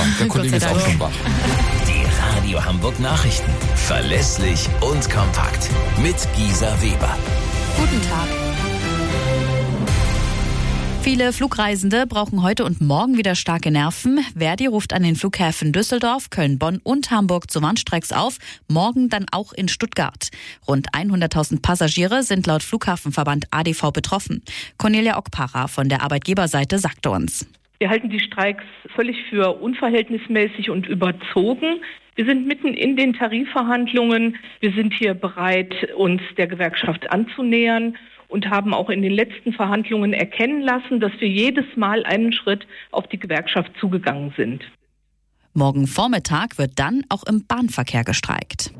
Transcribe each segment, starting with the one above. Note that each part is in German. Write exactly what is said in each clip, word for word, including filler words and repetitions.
mal, der Kollege ist auch schon wach. Die Radio Hamburg Nachrichten. Verlässlich und kompakt. Mit Gisa Weber. Guten Tag. Viele Flugreisende brauchen heute und morgen wieder starke Nerven. Verdi ruft an den Flughäfen Düsseldorf, Köln, Bonn und Hamburg zu Warnstreiks auf. Morgen dann auch in Stuttgart. Rund hunderttausend Passagiere sind laut Flughafenverband A D V betroffen. Cornelia Ockpacher von der Arbeitgeberseite sagte uns: Wir halten die Streiks völlig für unverhältnismäßig und überzogen. Wir sind mitten in den Tarifverhandlungen. Wir sind hier bereit, uns der Gewerkschaft anzunähern und haben auch in den letzten Verhandlungen erkennen lassen, dass wir jedes Mal einen Schritt auf die Gewerkschaft zugegangen sind. Morgen Vormittag wird dann auch im Bahnverkehr gestreikt.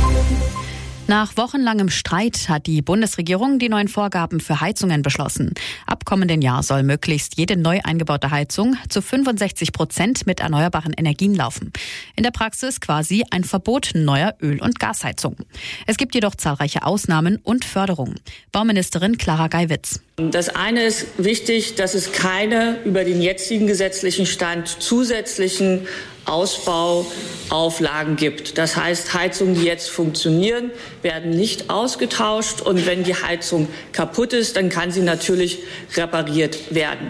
Nach wochenlangem Streit hat die Bundesregierung die neuen Vorgaben für Heizungen beschlossen. Ab kommenden Jahr soll möglichst jede neu eingebaute Heizung zu fünfundsechzig Prozent mit erneuerbaren Energien laufen. In der Praxis quasi ein Verbot neuer Öl- und Gasheizungen. Es gibt jedoch zahlreiche Ausnahmen und Förderungen. Bauministerin Clara Geiwitz: Das eine ist wichtig, dass es keine über den jetzigen gesetzlichen Stand zusätzlichen Ausbauauflagen gibt. Das heißt, Heizungen, die jetzt funktionieren, werden nicht ausgetauscht. Und wenn die Heizung kaputt ist, dann kann sie natürlich repariert werden.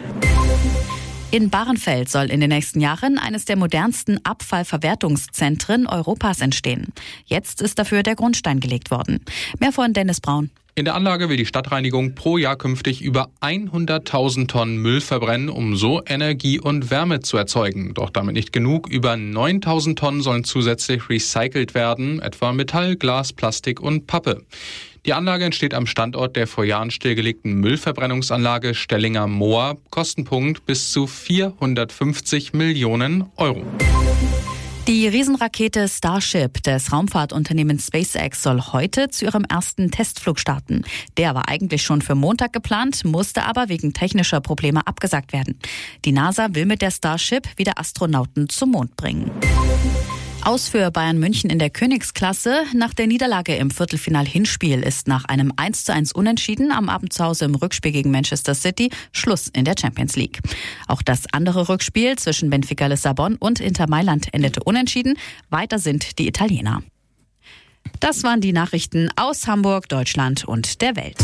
In Bahrenfeld soll in den nächsten Jahren eines der modernsten Abfallverwertungszentren Europas entstehen. Jetzt ist dafür der Grundstein gelegt worden. Mehr von Dennis Braun. In der Anlage will die Stadtreinigung pro Jahr künftig über hunderttausend Tonnen Müll verbrennen, um so Energie und Wärme zu erzeugen. Doch damit nicht genug. Über neuntausend Tonnen sollen zusätzlich recycelt werden, etwa Metall, Glas, Plastik und Pappe. Die Anlage entsteht am Standort der vor Jahren stillgelegten Müllverbrennungsanlage Stellinger Moor. Kostenpunkt bis zu vierhundertfünfzig Millionen Euro. Die Riesenrakete Starship des Raumfahrtunternehmens SpaceX soll heute zu ihrem ersten Testflug starten. Der war eigentlich schon für Montag geplant, musste aber wegen technischer Probleme abgesagt werden. Die NASA will mit der Starship wieder Astronauten zum Mond bringen. Aus für Bayern München in der Königsklasse. Nach der Niederlage im Viertelfinal-Hinspiel ist nach einem eins zu eins Unentschieden am Abend zu Hause im Rückspiel gegen Manchester City Schluss in der Champions League. Auch das andere Rückspiel zwischen Benfica Lissabon und Inter Mailand endete unentschieden. Weiter sind die Italiener. Das waren die Nachrichten aus Hamburg, Deutschland und der Welt.